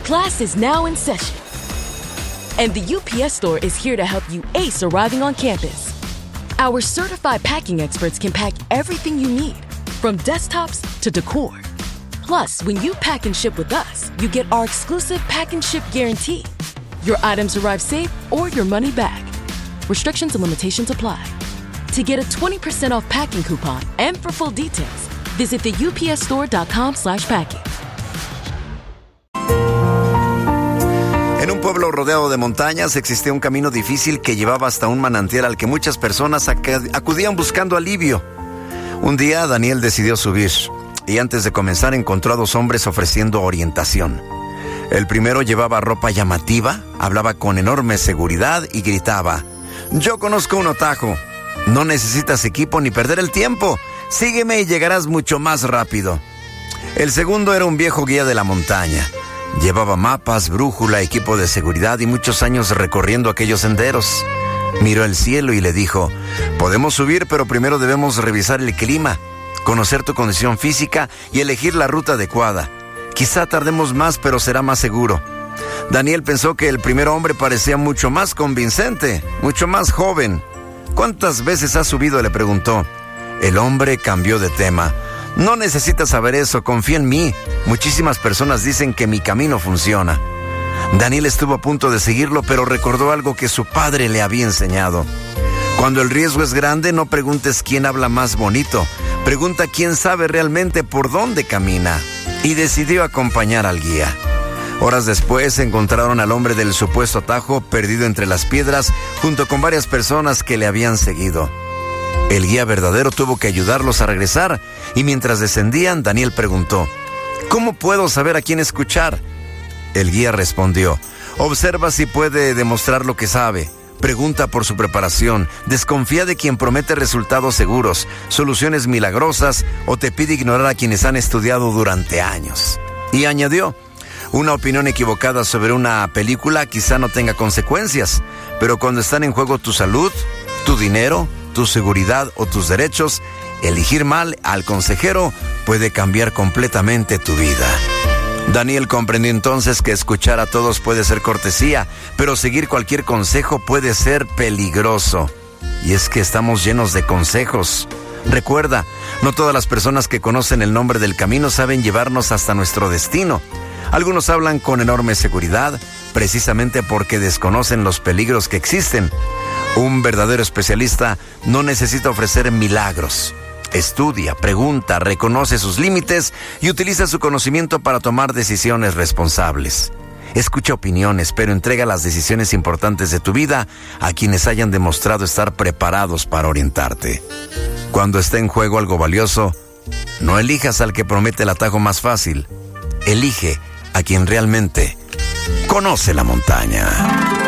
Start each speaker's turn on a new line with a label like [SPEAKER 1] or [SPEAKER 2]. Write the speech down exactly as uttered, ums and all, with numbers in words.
[SPEAKER 1] Class is now in session. And the U P S Store is here to help you ace arriving on campus. Our certified packing experts can pack everything you need, from desktops to decor. Plus, when you pack and ship with us, you get our exclusive pack and ship guarantee. Your items arrive safe or your money back. Restrictions and limitations apply. To get a twenty percent off packing coupon and for full details, visit the U P S store dot com slash packing.
[SPEAKER 2] En un pueblo rodeado de montañas existía un camino difícil que llevaba hasta un manantial al que muchas personas acudían buscando alivio. Un día Daniel decidió subir y antes de comenzar encontró a dos hombres ofreciendo orientación. El primero llevaba ropa llamativa, hablaba con enorme seguridad y gritaba: «Yo conozco un atajo. No necesitas equipo ni perder el tiempo. Sígueme y llegarás mucho más rápido». El segundo era un viejo guía de la montaña. Llevaba mapas, brújula, equipo de seguridad y muchos años recorriendo aquellos senderos. Miró el cielo y le dijo: «Podemos subir, pero primero debemos revisar el clima, conocer tu condición física y elegir la ruta adecuada. Quizá tardemos más, pero será más seguro». Daniel pensó que el primer hombre parecía mucho más convincente, mucho más joven. «¿Cuántas veces has subido?», le preguntó. El hombre cambió de tema. «No necesitas saber eso, confía en mí. Muchísimas personas dicen que mi camino funciona». Daniel estuvo a punto de seguirlo, pero recordó algo que su padre le había enseñado. Cuando el riesgo es grande, no preguntes quién habla más bonito. Pregunta quién sabe realmente por dónde camina. Y decidió acompañar al guía. Horas después encontraron al hombre del supuesto atajo perdido entre las piedras junto con varias personas que le habían seguido. El guía verdadero tuvo que ayudarlos a regresar y mientras descendían, Daniel preguntó: «¿Cómo puedo saber a quién escuchar?». El guía respondió: «Observa si puede demostrar lo que sabe. Pregunta por su preparación. Desconfía de quien promete resultados seguros, soluciones milagrosas o te pide ignorar a quienes han estudiado durante años». Y añadió: «Una opinión equivocada sobre una película quizá no tenga consecuencias, pero cuando están en juego tu salud, tu dinero, tu seguridad o tus derechos, elegir mal al consejero puede cambiar completamente tu vida». Daniel comprendió entonces que escuchar a todos puede ser cortesía, pero seguir cualquier consejo puede ser peligroso. Y es que estamos llenos de consejos. Recuerda, no todas las personas que conocen el nombre del camino saben llevarnos hasta nuestro destino. Algunos hablan con enorme seguridad, precisamente porque desconocen los peligros que existen. Un verdadero especialista no necesita ofrecer milagros. Estudia, pregunta, reconoce sus límites y utiliza su conocimiento para tomar decisiones responsables. Escucha opiniones, pero entrega las decisiones importantes de tu vida a quienes hayan demostrado estar preparados para orientarte. Cuando esté en juego algo valioso, no elijas al que promete el atajo más fácil. Elige a quien realmente conoce la montaña.